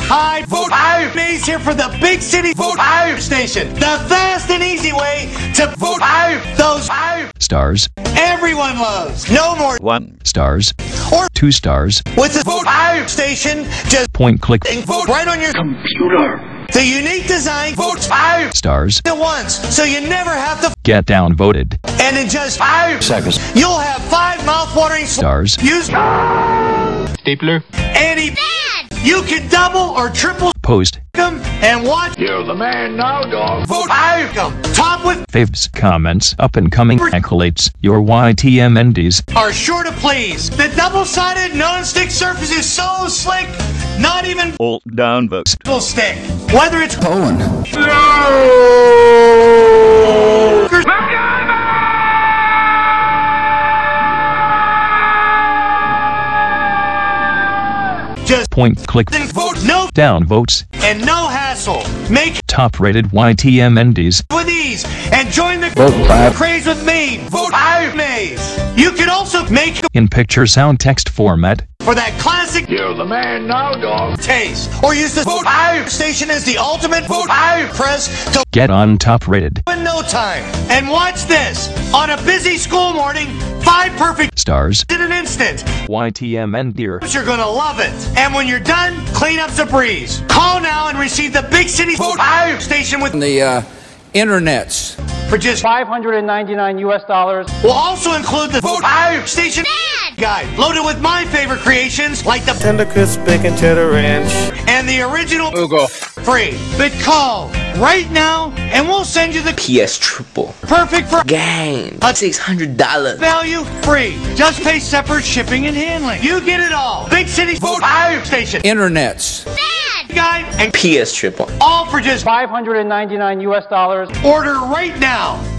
Hi, vote 5. Maze here for the Big City Vote 5 station. The fast and easy way to vote 5. Those 5 stars everyone loves. No more 1 stars or 2 stars. With the Vote 5 station, just point click and vote right on your computer. The unique design votes 5 stars at once, so you never have to get downvoted. And in just 5 seconds, you'll have 5 mouth-watering stars. Use stapler. Any you can double or triple Post them and watch. You're the man now, dog. Vote 5 them. Top with faves, comments, up and coming accolades. Your YTMNDs are sure to please. The double-sided non-stick surface is so slick, not even all downvotes will stick. Whether it's Poland. Just point click vote no downvotes and no hassle. Make top rated YTMNDs with ease and join the Vote 5. craze with me. Vote 5 Maze. You can also make in picture sound text format for that classic You're the man now, dog. taste, or use the Vote 5 station as the ultimate Vote 5 press to get on top rated in no time. And watch this. On a busy school morning, 5 perfect stars in an instant. YTMND. You're gonna love it. And when you're done, cleanup's a breeze. Call now and receive the Big City Vote 5 station with The internets. for just $599 US. We'll also include the Vote 5 station guide, loaded with my favorite creations like the Tender crisp bacon cheddar ranch. and the original Google. free. But call right now and we'll send you the PS Triple. perfect for Gang. $600. value free. Just pay separate shipping and handling. You get it all. Big City Vote 5 station Internets. guide and PS Triple. all for just $599 US. order right now.